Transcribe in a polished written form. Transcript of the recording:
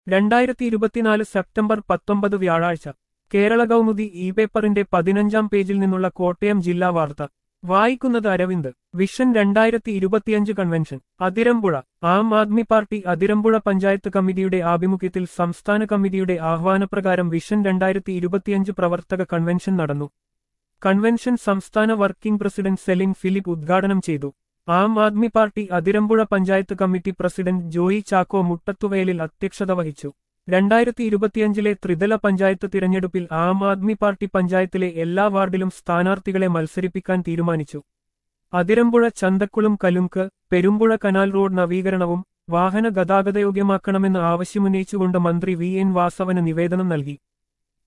2024 September 19 വ്യാഴാഴ്ച Kerala Kaumudi E പേപ്പറിന്റെ 15-ാം പേജിൽ നിന്നുള്ള കോട്ടയം ജില്ലാ വാർത്ത വായിക്കുന്നത് Aravind. Vision 2025 convention Athirampuzha. Aam Aadmi party Athirampuzha panchayat കമ്മിറ്റിയുടെ ആഭിമുഖ്യത്തിൽ സംസ്ഥാന കമ്മിറ്റിയുടെ ആഹ്വാനപ്രകാരം വിഷൻ 2025 പ്രവർത്തക കൺവെൻഷൻ നടന്നു. കൺവെൻഷൻ സംസ്ഥാന വർക്കിംഗ് പ്രസിഡന്റ് സെലിൻ ഫിലിപ്പ് ഉദ്ഘാടനം ചെയ്തു. Aam Aadmi party Athirampuzha panchayat committee president Joy Chacko മുട്ടത്തുവയലിൽ അധ്യക്ഷത വഹിച്ചു. 2025 ത്രിതല പഞ്ചായത്ത് തിരഞ്ഞെടുപ്പിൽ ആം ആദ്മി പാർട്ടി പഞ്ചായത്തിലെ എല്ലാ വാർഡിലും സ്ഥാനാർത്ഥികളെ മത്സരിപ്പിക്കാൻ തീരുമാനിച്ചു. അതിരമ്പുഴ ചന്തക്കുളം കലുങ്ക് പെരുമ്പുഴ കനാൽ റോഡ് നവീകരണവും വാഹന ഗതാഗതയോഗ്യമാക്കണമെന്ന് ആവശ്യമുന്നയിച്ചുകൊണ്ട് മന്ത്രി വി എൻ വാസവന് നിവേദനം നൽകി.